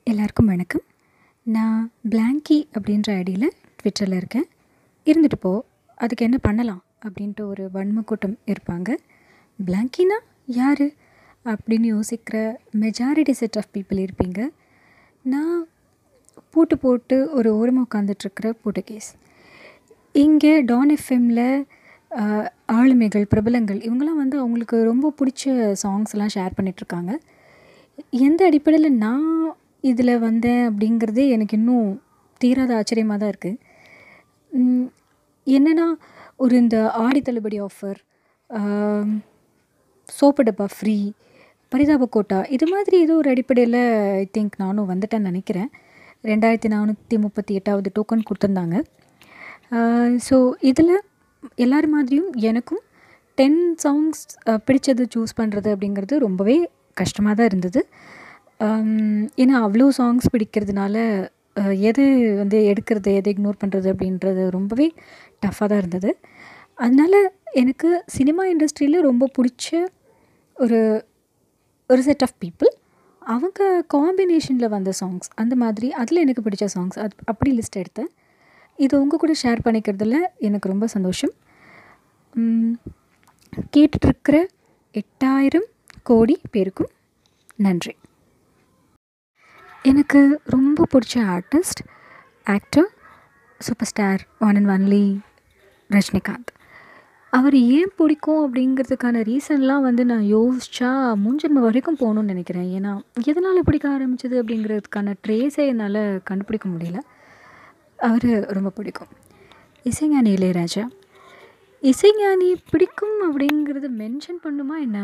எல்லாருக்கும் வணக்கம். நான் பிளாங்கி அப்படின்ற ஐடியில ட்விட்டரில் இருக்கேன். இருந்துட்டு போ, அதுக்கு என்ன பண்ணலாம் அப்படின்ட்டு ஒரு வன்ம கூட்டம் இருப்பாங்க. பிளாங்கினா யார் அப்படின்னு யோசிக்கிற மெஜாரிட்டி செட் ஆஃப் பீப்புள் இருப்பீங்க. நான் பூட்டு போட்டு ஒரு ஓரமாக உட்காந்துட்ருக்கிற பூட்டகேஸ். இங்கே டான் எஃப்எம்மில் ஆளுமைகள், பிரபலங்கள் இவங்கெல்லாம் வந்து அவங்களுக்கு ரொம்ப பிடிச்ச சாங்ஸ்லாம் ஷேர் பண்ணிகிட்ருக்காங்க. எந்த அடிப்படையில் நான் இதில் வந்தேன் அப்படிங்கிறதே எனக்கு இன்னும் தீராத ஆச்சரியமாக தான் இருக்குது. என்னென்னா, ஒரு இந்த ஆடி தள்ளுபடி ஆஃபர், சோப்பு டப்பா ஃப்ரீ, பரிதாப கோட்டா இது மாதிரி ஏதோ ஒரு அடிப்படையில் ஐ திங்க் நானும் வந்துட்டேன்னு நினைக்கிறேன். 2438வது டோக்கன் கொடுத்துருந்தாங்க. ஸோ இதில் எல்லார் மாதிரியும் எனக்கும் 10 சாங்ஸ் பிடிச்சது சூஸ் பண்ணுறது அப்படிங்கிறது ரொம்பவே கஷ்டமாக தான் இருந்தது. ஏன்னா அவ்வளோ சாங்ஸ் பிடிக்கிறதுனால எது வந்து எடுக்கிறது, எது இக்னோர் பண்ணுறது அப்படின்றது ரொம்பவே டஃப்பாக தான் இருந்தது. அதனால் எனக்கு சினிமா இண்டஸ்ட்ரியில் ரொம்ப பிடிச்ச ஒரு ஒரு செட் ஆஃப் பீப்புள், அவங்க காம்பினேஷனில் வந்த சாங்ஸ் அந்த மாதிரி அதில் எனக்கு பிடிச்ச சாங்ஸ் அப்படி லிஸ்ட் எடுத்தேன். இது உங்கள் கூட ஷேர் பண்ணிக்கிறதுல எனக்கு ரொம்ப சந்தோஷம். கேட்டுட்ருக்கிற 8000 கோடி பேருக்கும் நன்றி. எனக்கு ரொம்ப பிடிச்ச artist, actor, super star one and only Rajinikanth. அவர் ஏன் பிடிக்கும் அப்படிங்கிறதுக்கான ரீசன்லாம் வந்து நான் யோசித்தா முன்ஜென்ம வரைக்கும் போகணுன்னு நினைக்கிறேன். ஏன்னா எதனால் பிடிக்க ஆரம்பிச்சது அப்படிங்கிறதுக்கான ட்ரேஸே என்னால் கண்டுபிடிக்க முடியல. அவர் ரொம்ப பிடிக்கும். இசைஞானி இளையராஜா. இசைஞானி பிடிக்கும் அப்படிங்கிறது மென்ஷன் பண்ணுமா என்ன?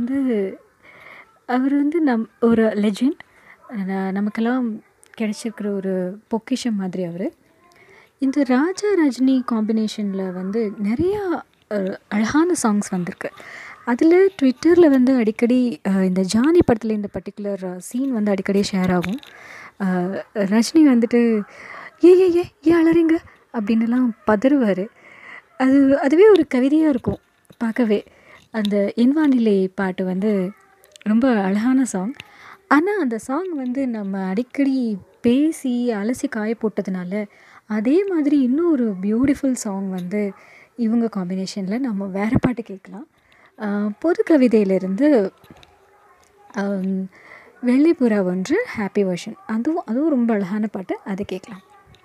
அவர் வந்து ஒரு லெஜெண்ட். நமக்கெல்லாம் கிடைச்சிருக்கிற ஒரு பொக்கிஷம் மாதிரி அவர். இந்த ராஜா ரஜினி காம்பினேஷனில் வந்து நிறையா அழகான சாங்ஸ் வந்திருக்கு. அதில் ட்விட்டரில் வந்து அடிக்கடி இந்த ஜானி படத்தில் இந்த பர்டிகுலர் சீன் வந்து அடிக்கடி ஷேர் ஆகும். ரஜினி வந்துட்டு ஏன் அலறிங்க அப்படின்னுலாம் பதறுவார். அதுவே ஒரு கவிதையாக இருக்கும் பார்க்கவே. அந்த என்வானிலை பாட்டு வந்து ரொம்ப அழகான சாங். ஆனால் அந்த சாங் வந்து நம்ம அடிக்கடி பேசி அலசி காய போட்டதுனால அதே மாதிரி இன்னும் ஒரு பியூட்டிஃபுல் சாங் வந்து இவங்க காம்பினேஷனில் நம்ம வேறு பாட்டு கேட்கலாம். பொது கவிதையிலிருந்து வெள்ளைப்புறா ஒன்று ஹாப்பி வெர்ஷன், அதுவும் ரொம்ப அழகான பாட்டு, அதை கேட்கலாம்.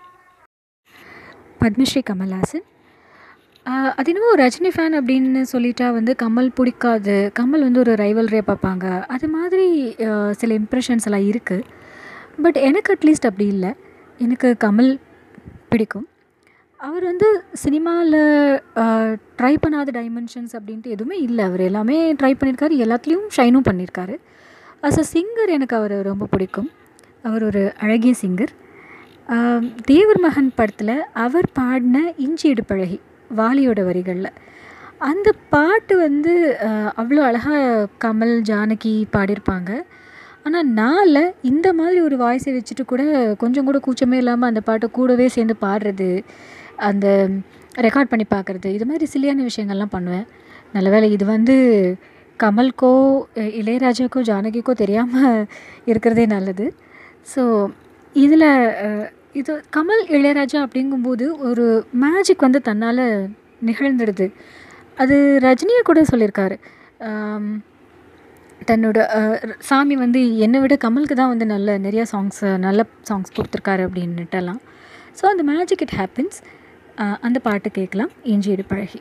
பத்மஸ்ரீ கமல்ஹாசன். அது என்னவோ ரஜினி ஃபேன் அப்படின்னு சொல்லிட்டா வந்து கமல் பிடிக்காது, கமல் வந்து ஒரு ரைவல்ரியாக பார்ப்பாங்க, அது மாதிரி சில இம்ப்ரெஷன்ஸ் எல்லாம் இருக்குது. பட் எனக்கு அட்லீஸ்ட் அப்படி இல்லை. எனக்கு கமல் பிடிக்கும். அவர் வந்து சினிமாவில் ட்ரை பண்ணாத டைமென்ஷன்ஸ் அப்படின்ட்டு எதுவுமே இல்லை. அவர் எல்லாமே ட்ரை பண்ணியிருக்காரு, எல்லாத்துலேயும் ஷைனும் பண்ணியிருக்காரு. அஸ் அ சிங்கர் எனக்கு அவர் ரொம்ப பிடிக்கும். அவர் ஒரு அழகிய சிங்கர். தேவர் மகன் படத்தில் அவர் பாடின இஞ்சி இடுப்பழகி வாலியோட வரிகளில் அந்த பாட்டு வந்து அவ்வளோ அழகாக கமல் ஜானகி பாடியிருப்பாங்க. ஆனால் நான் இந்த மாதிரி ஒரு வாய்ஸை வச்சுட்டு கூட கொஞ்சம் கூட கூச்சமே இல்லாமல் அந்த பாட்டை கூடவே சேர்ந்து பாடுறது, அந்த ரெக்கார்ட் பண்ணி பார்க்குறது, இது மாதிரி சில்லியான விஷயங்கள்லாம் பண்ணுவேன். நல்ல வேளை இது வந்து கமலுக்கோ இளையராஜாக்கோ ஜானகிக்கோ தெரியாமல் இருக்கிறதே நல்லது. ஸோ இதில் இது கமல் இளையராஜா அப்படிங்கும்போது ஒரு மேஜிக் வந்து தன்னால் நிகழ்ந்துடுது. அது ரஜினியை கூட சொல்லியிருக்காரு. தன்னோட சாமி வந்து என்னை விட கமலுக்கு தான் வந்து நிறையா நல்ல சாங்ஸ் கொடுத்துருக்காரு அப்படின்னுட்டெல்லாம். ஸோ அந்த மேஜிக் இட் ஹேப்பன்ஸ். அந்த பாட்டு கேட்கலாம், இஞ்சி இடுப்பழகி.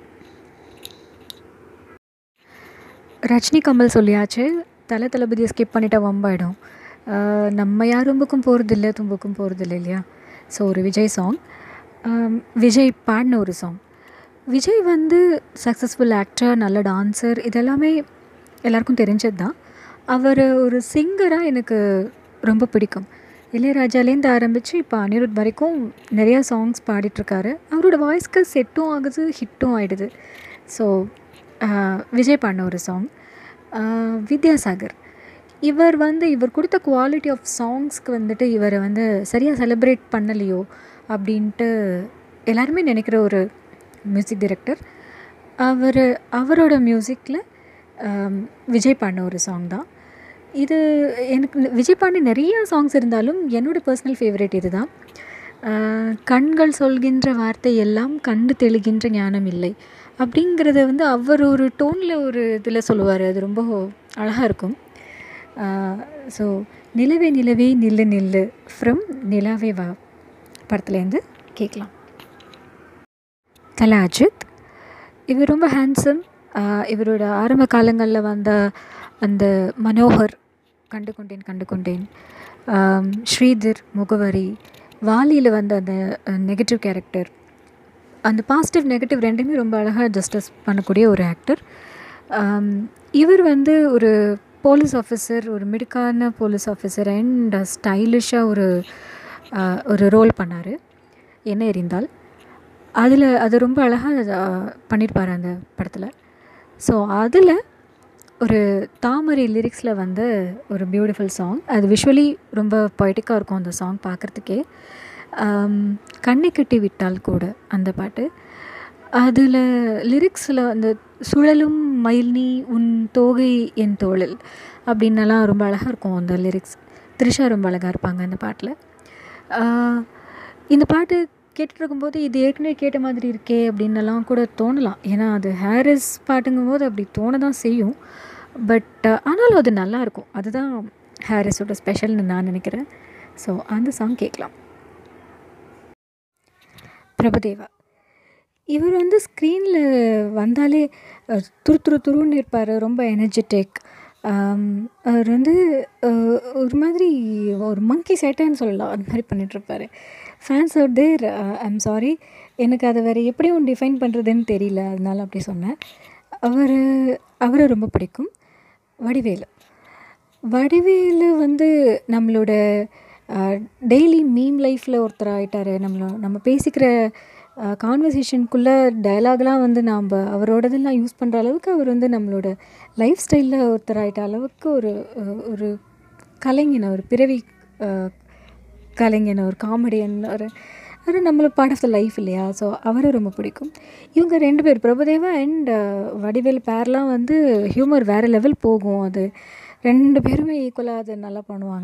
ரஜினி கமல் சொல்லியாச்சு, தளபதியை ஸ்கிப் பண்ணிட்டா வம்பாயிடும். நம்ம யார் ரொம்பக்கும் போகிறதில்ல, தும்புக்கும் போகிறதில்ல இல்லையா? ஸோ ஒரு விஜய் சாங், விஜய் பாடின ஒரு சாங். விஜய் வந்து சக்ஸஸ்ஃபுல் ஆக்டர், நல்ல டான்ஸர், இதெல்லாமே எல்லாருக்கும் தெரிஞ்சது தான். அவர் ஒரு சிங்கராக எனக்கு ரொம்ப பிடிக்கும். இளையராஜாலேருந்து ஆரம்பித்து இப்போ அனிருத் வரைக்கும் நிறையா சாங்ஸ் பாடிட்டுருக்காரு. அவரோட வாய்ஸ்க்கு செட்டும் ஆகுது, ஹிட்டும் ஆகிடுது. ஸோ விஜய் பாடின ஒரு சாங். வித்யாசாகர். இவர் கொடுத்த குவாலிட்டி ஆஃப் சாங்ஸ்க்கு வந்துட்டு இவரை வந்து சரியாக செலிப்ரேட் பண்ணலையோ அப்படின்ட்டு எல்லாருமே நினைக்கிற ஒரு மியூசிக் டைரக்டர். அவரோட மியூசிக்கில் விஜய் பாடின ஒரு சாங் தான். இது எனக்கு விஜய் பாண்டி நிறையா சாங்ஸ் இருந்தாலும் என்னோடய பர்சனல் ஃபேவரட் இது தான். கண்கள் சொல்கின்ற வார்த்தை எல்லாம் கண்டு தெளிகின்ற ஞானம் இல்லை அப்படிங்கிறத வந்து அவர் ஒரு டோனில் ஒரு இதில் சொல்லுவார். அது ரொம்ப அழகாக இருக்கும். ஸோ நிலவே நிலவே நில்லு நில்லு ஃப்ரம் நிலாவே வா படத்துலேருந்து கேட்கலாம். தல அஜித். இவர் ரொம்ப ஹேண்ட்ஸம். இவரோட ஆரம்ப காலங்களில் வந்த அந்த மனோகர், கண்டு கொண்டேன் கண்டு கொண்டேன், ஸ்ரீதர், முகவரி, வாலியில் வந்த அந்த நெகட்டிவ் கேரக்டர், அந்த பாசிட்டிவ் நெகட்டிவ் ரெண்டுமே ரொம்ப அழகாக ஜஸ்டிஸ் பண்ணக்கூடிய ஒரு ஆக்டர். இவர் வந்து ஒரு போலீஸ் ஆஃபீஸர், ஒரு மிடுக்கான போலீஸ் ஆஃபீஸர் அண்ட் ஸ்டைலிஷாக ஒரு ரோல் பண்ணார் என்ன எறிந்தால். அது ரொம்ப அழகாக பண்ணியிருப்பார் அந்த படத்தில். ஸோ அதில் ஒரு தாமரை லிரிக்ஸில் வந்து ஒரு பியூட்டிஃபுல் சாங். அது விஷுவலி ரொம்ப பொய்டிக்காக இருக்கும் அந்த சாங் பார்க்குறதுக்கே. கண்ணை கட்டி விட்டால் கூட அந்த பாட்டு. அதில் லிரிக்ஸில் அந்த சுழலும் மயில் நீ உன் தோகை என் தோளில் அப்படின்னலாம் ரொம்ப அழகாக இருக்கும் அந்த லிரிக்ஸ். த்ரிஷா ரொம்ப அழகாக இருப்பாங்க அந்த பாட்டில். இந்த பாட்டு கேட்டுட்டு இருக்கும்போது இது ஏற்கனவே கேட்ட மாதிரி இருக்கே அப்படின்னலாம் கூட தோணலாம். ஏன்னா அது ஹாரிஸ் பாட்டுங்கும் போது அப்படி தோண தான் செய்யும். பட் ஆனாலும் அது நல்லாயிருக்கும். அதுதான் ஹாரிஸோட ஸ்பெஷல்னு நான் நினைக்கிறேன். ஸோ அந்த சாங் கேட்கலாம். பிரபுதேவா. இவர் வந்து ஸ்க்ரீனில் வந்தாலே துருன்னு இருப்பார். ரொம்ப எனர்ஜெட்டிக். அவர் வந்து ஒரு மாதிரி ஒரு மங்கி சேட்டைன்னு சொல்லலாம். அது மாதிரி பண்ணிகிட்ருப்பார். Fans out there, I'm sorry, எனக்கு அதை வேறு எப்படியும் டிஃபைன் பண்ணுறதுன்னு தெரியல, அதனால அப்படி சொன்னேன். அவரை ரொம்ப பிடிக்கும். வடிவேலு வந்து நம்மளோட டெய்லி மீம் லைஃப்பில் ஒருத்தர் ஆகிட்டார். நம்ம பேசிக்கிற கான்வர்சேஷனுக்குள்ளே டயலாக்லாம் வந்து நாம் அவரோடதெல்லாம் யூஸ் பண்ணுற அளவுக்கு அவர் வந்து நம்மளோட லைஃப் ஸ்டைலில் ஒருத்தர் ஆகிட்ட அளவுக்கு ஒரு கலைஞன், ஒரு பிறவி கலைஞன், ஒரு காமெடியன், ஒரு நம்மள பார்ட் ஆஃப் த லைஃப் இல்லையா? ஸோ அவரை ரொம்ப பிடிக்கும். இவங்க 2 பேர், பிரபுதேவா அண்ட் வடிவேல் பேர்லாம் வந்து ஹியூமர் வேறு லெவல் போகும். அது 2 பேருமே ஈக்குவலாக அது நல்லா பண்ணுவாங்க.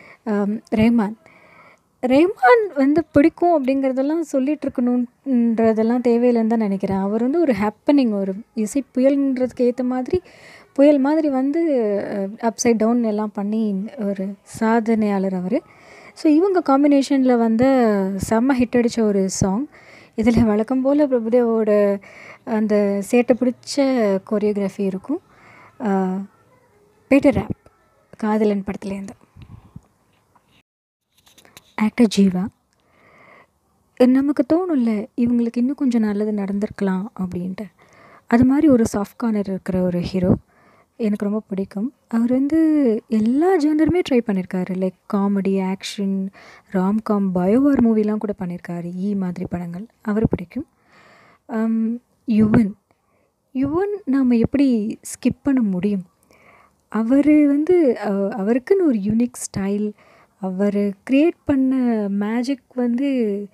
ரஹ்மான் வந்து பிடிக்கும் அப்படிங்கிறதெல்லாம் சொல்லிகிட்ருக்கணுன்றதெல்லாம் தேவையில்லைன்னு தான் நினைக்கிறேன். அவர் வந்து ஒரு ஹேப்பனிங், ஒரு இசை புயல்ன்றதுக்கு ஏற்ற மாதிரி புயல் மாதிரி வந்து அப்சைட் டவுன் எல்லாம் பண்ணி ஒரு சாதனையாளர் அவர். ஸோ இவங்க காம்பினேஷனில் வந்து செம்ம ஹிட் அடித்த ஒரு சாங். இதில் வழக்கம் போல் பிரபுதேவோட அந்த சேட்டை பிடிச்ச கொரியோகிராஃபி இருக்கும். பேட்டர் ரேப், காதலன் படத்துலேருந்து. ஆக்டர் ஜீவா. நமக்கு தோணும்ல இவங்களுக்கு இன்னும் கொஞ்சம் நல்லது நடந்திருக்கலாம் அப்படின்ட்டு. அது மாதிரி ஒரு சாஃப்ட் கார்னர் இருக்கிற ஒரு ஹீரோ எனக்கு ரொம்ப பிடிக்கும். அவர் வந்து எல்லா ஜானருமே ட்ரை பண்ணியிருக்காரு. லைக் காமெடி, ஆக்ஷன், ராம்காம், பயோவார் மூவிலாம் கூட பண்ணியிருக்காரு. மாதிரி படங்கள் அவர் பிடிக்கும். யுவன் நாம் எப்படி ஸ்கிப் பண்ண முடியும்? அவர் வந்து அவருக்குன்னு ஒரு யூனிக் ஸ்டைல், அவர் க்ரியேட் பண்ண மேஜிக் வந்து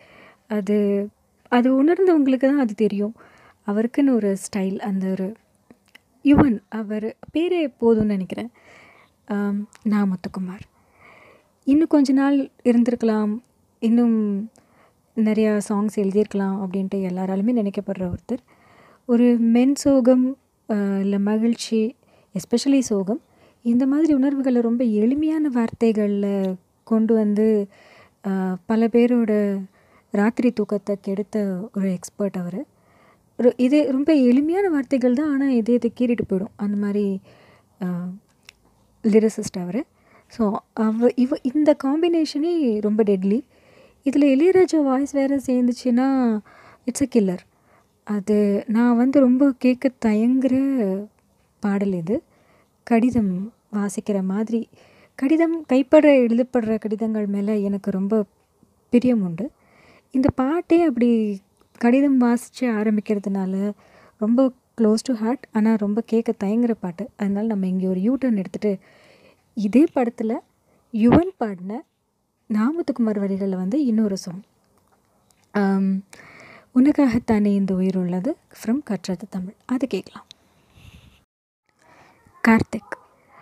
அது உணர்ந்தவங்களுக்கு தான் அது தெரியும். அவருக்குன்னு ஒரு ஸ்டைல், அந்த ஒரு யுவன், அவர் பேரே போதும்னு நினைக்கிறேன். நான் முத்துக்குமார். இன்னும் கொஞ்ச நாள் இருந்திருக்கலாம், இன்னும் நிறையா சாங்ஸ் எழுதியிருக்கலாம் அப்படின்ட்டு எல்லாராலுமே நினைக்கப்படுற ஒருத்தர். ஒரு மென் சோகம், இல்லை மகிழ்ச்சி, எஸ்பெஷலி சோகம், இந்த மாதிரி உணர்வுகளை ரொம்ப எளிமையான வார்த்தைகளில் கொண்டு வந்து பல பேரோட ராத்திரி தூக்கத்தை கெடுத்த ஒரு எக்ஸ்பர்ட் அவர். இது ரொம்ப எளிமையான வார்த்தைகள் தான், ஆனால் இதயத்தை கீறிட்டு போயிடும், அந்த மாதிரி லிரிசிஸ்ட் அவர். ஸோ இந்த காம்பினேஷனே ரொம்ப டெட்லி. இதில் இளையராஜா வாய்ஸ் வேறு சேர்ந்துச்சுன்னா இட்ஸ் அ கில்லர். அது நான் வந்து ரொம்ப கேட்க தயங்குகிற பாடல் இது. கடிதம் வாசிக்கிற மாதிரி, எழுதப்படுற கடிதங்கள் மேலே எனக்கு ரொம்ப பிரியம் உண்டு. இந்த பாட்டே அப்படி கடிதம் வாசித்து ஆரம்பிக்கிறதுனால ரொம்ப க்ளோஸ் டு ஹார்ட், ஆனால் ரொம்ப கேட்க தயங்குகிற பாட்டு. அதனால் நம்ம இங்கே ஒரு யூட்டர்ன் எடுத்துகிட்டு இதே படத்தில் யுவன் பாடின நாமத்துக்குமார் வரிகளில் வந்து இன்னொரு சாங், உனக்காகத்தானே இந்த உயிர் உள்ளது ஃப்ரம் கற்றது தமிழ், அது கேட்கலாம். கார்த்திக்.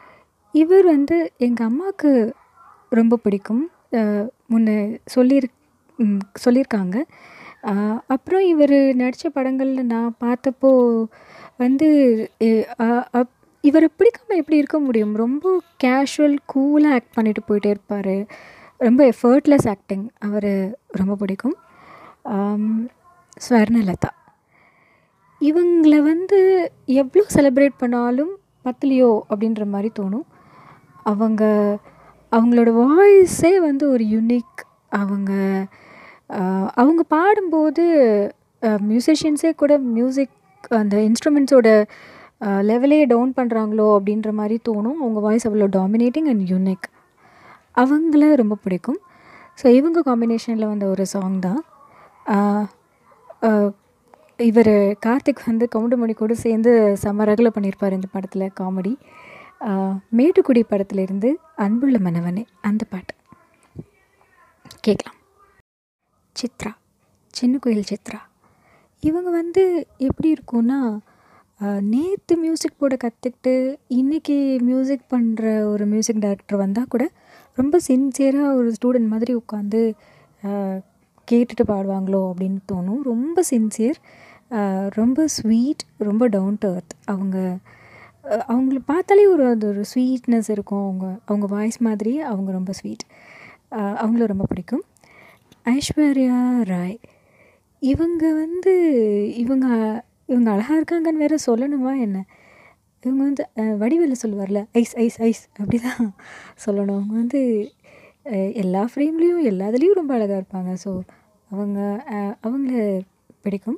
இவர் வந்து எங்க அம்மாக்கு ரொம்ப பிடிக்கும். அ முன்ன சொல்லியிருக்காங்க. அ அப்புறம் இவரு நடிச்ச படங்கள்ல நான் பார்த்தப்போ வந்து எ அ அப் இவர பிடிக்காம எப்படி இருக்க முடியும்? ரொம்ப கேஷுவல், கூலா ஆக்ட் பண்ணிட்டு போயிட்டே இருப்பாரு. ரொம்ப எஃபர்ட்லெஸ் ஆக்டிங். ரொம்ப பிடிக்கும். அம் ஸ்வர்ணலதா. இவங்கள வந்து எவ்ளோ செலிப்ரேட் பண்ணாலும் பத்தலையோ! அப்படின்ற மாரி தோணும். அவங்க அவங்களோட வாய்ஸே வந்து ஒரு யூனிக். அவங்க அ அவங்க பாடும்போது மியூசிஷியன்ஸே கூட மியூசிக் அந்த இன்ஸ்ட்ருமெண்ட்ஸோட லெவலே டவுன் பண்ணுறாங்களோ அப்படின்ற மாரி தோணும். அவங்க வாய்ஸ் அவ்வளோ டாமினேட்டிங் அண்ட் யூனிக். அவங்கள ரொம்ப பிடிக்கும். ஸோ இவங்க காம்பினேஷனில் வந்த ஒரு சாங் தான். அ அ இவரு கார்த்திக் வந்து கவுண்டமணி கூட சேர்ந்து செம்ம ரகல பண்ணியிருப்பாரு இந்த படத்தில காமெடி. மேட்டுக்குடி படத்திலிருந்து அன்புள்ள மனவனே அந்த பாட்டு கேட்கலாம். சித்ரா, சின்ன குயில் சித்ரா. இவங்க வந்து எப்படி இருக்கும்னா, நேத்து மியூசிக் போட கத்துக்கிட்டு, இன்னைக்கு மியூசிக் பண்ற ஒரு மியூசிக் டைரக்டர் வந்தா கூட, ரொம்ப சின்சியரா ஒரு ஸ்டூடெண்ட் மாதிரி உட்காந்து அ கேட்டுட்டு பாடுவாங்களோ அப்படின்னு தோணும். ரொம்ப சின்சியர், ரொம்ப ஸ்வீட், ரொம்ப டவுன் டு எர்த். அவங்கள பார்த்தாலே அது ஒரு ஸ்வீட்னஸ் இருக்கும். அவங்க வாய்ஸ் மாதிரியே அவங்க ரொம்ப ஸ்வீட். அவங்கள ரொம்ப பிடிக்கும். ஐஸ்வர்யா ராய். இவங்க வந்து இவங்க இவங்க அழகா இருக்காங்கன்னு வேற சொல்லணுமா என்ன? இவங்க வந்து வடிவேலு சொல்லுவார்ல, ஐஸ் ஐஸ் ஐஸ் அப்படிதான் சொல்லணும். அவங்க வந்து எல்லா ஃப்ரேம்லேயும் எல்லா இதுலேயும் ரொம்ப அழகா இருப்பாங்க. ஸோ அவங்க அவங்கள பிடிக்கும்.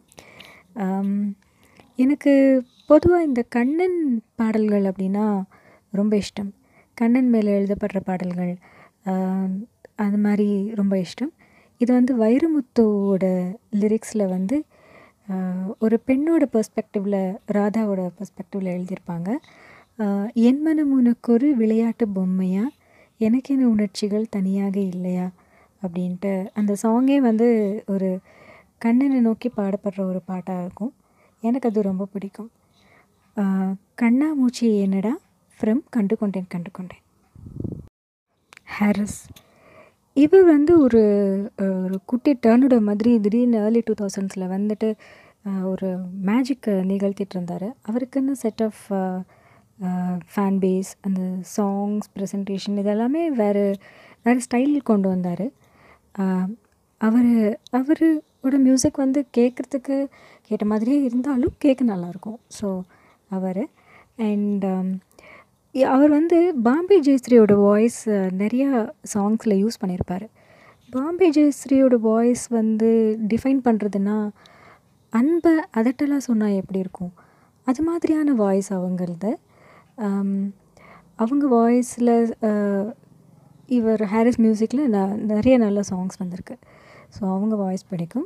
எனக்கு பொதுவா இந்த கண்ணன் பாடல்கள் அப்படின்னா ரொம்ப இஷ்டம். கண்ணன் மேலே எழுதப்படுற பாடல்கள் அது மாதிரி ரொம்ப இஷ்டம். இது வந்து வைரமுத்துவோட லிரிக்ஸில் வந்து ஒரு பெண்ணோட பெர்ஸ்பெக்டிவில், ராதாவோட பெர்ஸ்பெக்டிவில் எழுதியிருப்பாங்க. என் மனம் உனக்கொரு விளையாட்டு பொம்மையா, எனக்கென உணர்ச்சிகள் தனியாக இல்லையா அப்படின்ட்டு அந்த சாங்கே வந்து ஒரு கண்ணனை நோக்கி பாடப்படுற ஒரு பாட்டாக இருக்கும். எனக்கு அது ரொம்ப பிடிக்கும். கண்ணாமூச்சி என்னடா ஃப்ரம் கண்டு கொண்டேன். ஹாரிஸ். இவர் வந்து ஒரு குட்டி டர்னுட மாதிரி திடீர்னு ஏர்லி 2000s வந்துட்டு ஒரு மேஜிக்கை நிகழ்த்திட்டு இருந்தார். அவருக்குன்னு செட் ஆஃப் ஃபேன் பேஸ், அந்த சாங்ஸ் ப்ரெசன்டேஷன் இதெல்லாமே வேறு ஸ்டைல் கொண்டு வந்தார். அவரோட மியூசிக் வந்து கேட்குறதுக்கு கேட்ட மாதிரியே இருந்தாலும் கேட்க நல்லாயிருக்கும். ஸோ அவர் வந்து பாம்பே ஜெயஸ்ரீயோட வாய்ஸ் நிறையா சாங்ஸில் யூஸ் பண்ணியிருப்பார். பாம்பே ஜெயஸ்ரீயோட வாய்ஸ் வந்து டிஃபைன் பண்ணுறதுன்னா, அன்பை அதட்டலாக சொன்னால் எப்படி இருக்கும், அது மாதிரியான வாய்ஸ் அவங்களது. அவங்க வாய்ஸில் இவர் ஹாரிஸ் மியூசிக்கில் நிறைய நல்ல சாங்ஸ் வந்திருக்கு. ஸோ அவங்க வாய்ஸ் பிடிக்கும்.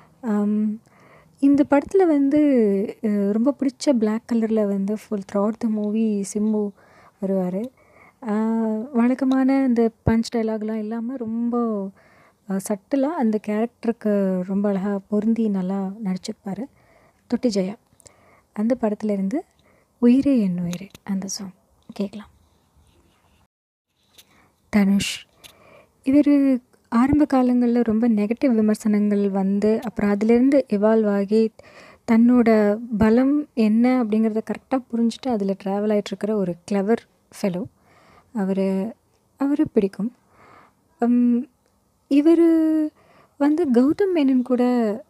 இந்த படத்தில் வந்து ரொம்ப பிடிச்ச பிளாக் கலரில் வந்து full throughout the movie Simbu வருவார். வழக்கமான இந்த பஞ்ச் டைலாக்லாம் இல்லாமல் ரொம்ப சட்டிலாக அந்த கேரக்டருக்கு ரொம்ப அழகாக பொருந்தி நல்லா நடிச்சிருப்பார். தொட்டி ஜெயா. அந்த படத்துலேருந்து உயிரே என் உயிரே அந்த சாங் கேட்கலாம். தனுஷ். இவர் ஆரம்ப காலங்களில் ரொம்ப நெகட்டிவ் விமர்சனங்கள் வந்து அப்புறம் அதுலேருந்து எவால்வ் ஆகி தன்னோட பலம் என்ன அப்படிங்கிறத கரெக்டாக புரிஞ்சுட்டு அதில் ட்ராவல் ஆகிட்டுருக்கிற ஒரு கிளவர் ஃபெலோ. அவர் பிடிக்கும். இவர் வந்து கௌதம் மேனன் கூட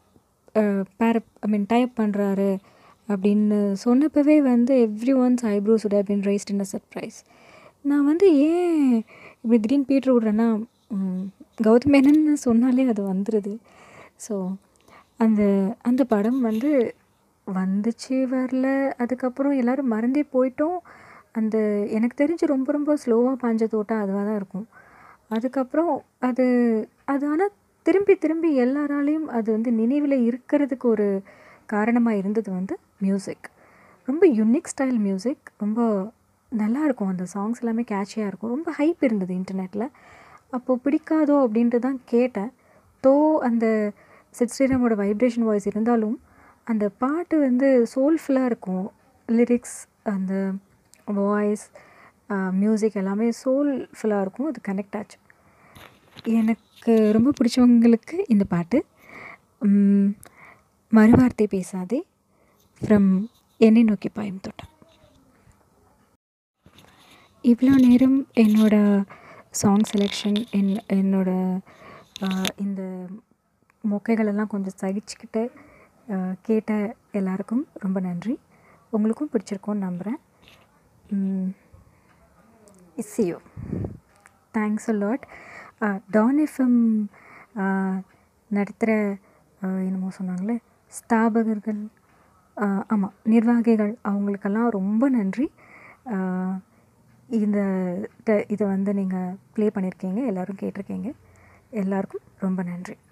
டைப் பண்ணுறாரு அப்படின்னு சொன்னப்பவே வந்து everyone's eyebrows would have been raised in a surprise. நான் வந்து ஏன் இப்படி திடீர்னு பீட்ரு விட்றேன்னா, கௌதம் மேனன்னு சொன்னாலே அது வந்துடுது. ஸோ அந்த படம் வந்து வந்துச்சு வரல, அதுக்கப்புறம் எல்லோரும் மறந்தே போயிட்டோம். எனக்கு தெரிஞ்சு ரொம்ப ரொம்ப ஸ்லோவாக பாஞ்ச தோட்டம் அதுவாக தான் இருக்கும். அதுக்கப்புறம் அது ஆனால் திரும்பி எல்லாராலையும் அது வந்து நினைவில் இருக்கிறதுக்கு ஒரு காரணமாக இருந்தது வந்து மியூசிக். ரொம்ப யுனிக் ஸ்டைல் மியூசிக். ரொம்ப நல்லாயிருக்கும். அந்த சாங்ஸ் எல்லாமே கேட்சியாக இருக்கும். ரொம்ப ஹைப் இருந்தது இன்டர்நெட்டில். அப்போது பிடிக்காதோ அப்படின்ட்டு தான் கேட்டேன். அந்த சித் ஸ்ரீராமோட வைப்ரேஷன் வாய்ஸ் இருந்தாலும் அந்த பாட்டு வந்து சோல்ஃபுல்லாக இருக்கும். லிரிக்ஸ், அந்த வாய்ஸ், மியூசிக் எல்லாமே சோல்ஃபுல்லாக இருக்கும். அது கனெக்ட் ஆச்சு. எனக்கு ரொம்ப பிடிச்சவங்களுக்கு இந்த பாட்டு மறுவார்த்தை பேசாதே ஃப்ரம் என்னை நோக்கி பாயும் தோட்டம். இவ்வளோ நேரம் என்னோடய சாங் செலெக்ஷன் என்னோடய இந்த மொக்கைகளெல்லாம் கொஞ்சம் சகிச்சுக்கிட்டு கேட்ட எல்லாருக்கும் ரொம்ப நன்றி. உங்களுக்கும் பிடிச்சிருக்கோன்னு நம்புகிறேன். See you. Thanks a lot. Don FM நடத்துகிற என்னமோ சொன்னாங்களே ஸ்தாபகர்கள், ஆமாம், நிர்வாகிகள், அவங்களுக்கெல்லாம் ரொம்ப நன்றி. இதை வந்து நீங்கள் ப்ளே பண்ணியிருக்கீங்க, எல்லோரும் கேட்டிருக்கீங்க. எல்லாருக்கும் ரொம்ப நன்றி.